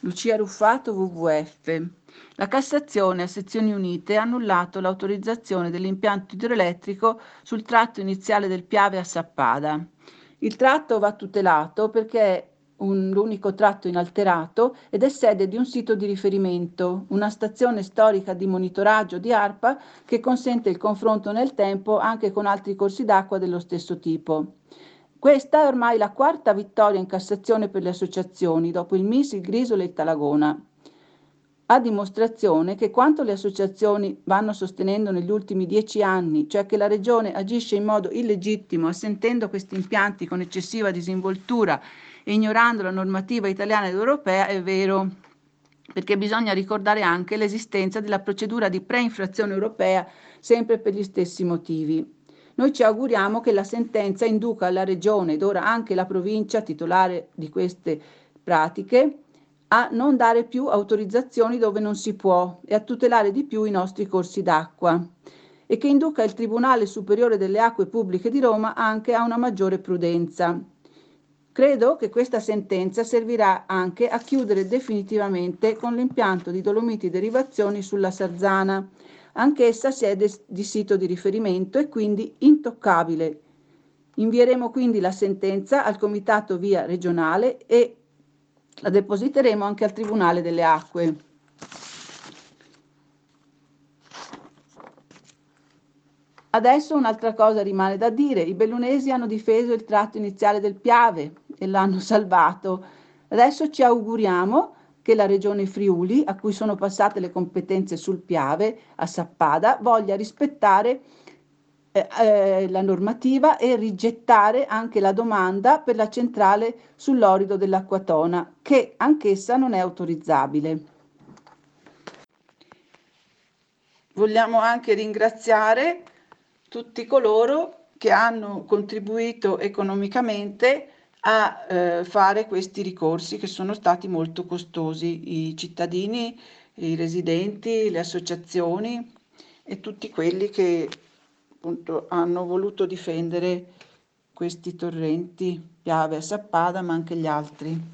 Lucia Ruffato, WWF. La Cassazione a sezioni unite ha annullato l'autorizzazione dell'impianto idroelettrico sul tratto iniziale del Piave a Sappada. Il tratto va tutelato perché è l'unico tratto inalterato ed è sede di un sito di riferimento, una stazione storica di monitoraggio di ARPA che consente il confronto nel tempo anche con altri corsi d'acqua dello stesso tipo. Questa è ormai la quarta vittoria in Cassazione per le associazioni, dopo il MIS, il Grisole e il Talagona. A dimostrazione che quanto le associazioni vanno sostenendo negli ultimi 10 anni, cioè che la Regione agisce in modo illegittimo, assentendo questi impianti con eccessiva disinvoltura e ignorando la normativa italiana ed europea, è vero, perché bisogna ricordare anche l'esistenza della procedura di pre-infrazione europea, sempre per gli stessi motivi. Noi ci auguriamo che la sentenza induca la Regione ed ora anche la provincia, titolare di queste pratiche, a non dare più autorizzazioni dove non si può e a tutelare di più i nostri corsi d'acqua e che induca il Tribunale Superiore delle Acque Pubbliche di Roma anche a una maggiore prudenza. Credo che questa sentenza servirà anche a chiudere definitivamente con l'impianto di Dolomiti Derivazioni sulla Sarzana, anch'essa sede di sito di riferimento e quindi intoccabile. Invieremo quindi la sentenza al Comitato Via regionale e la depositeremo anche al Tribunale delle Acque. Adesso un'altra cosa rimane da dire. I bellunesi hanno difeso il tratto iniziale del Piave e l'hanno salvato. Adesso ci auguriamo che la Regione Friuli, a cui sono passate le competenze sul Piave, a Sappada, voglia rispettare la normativa e rigettare anche la domanda per la centrale sull'orido dell'Acquatona, che anch'essa non è autorizzabile. Vogliamo anche ringraziare tutti coloro che hanno contribuito economicamente a fare questi ricorsi che sono stati molto costosi, i cittadini, i residenti, le associazioni e tutti quelli che appunto hanno voluto difendere questi torrenti, Piave e Sappada, ma anche gli altri.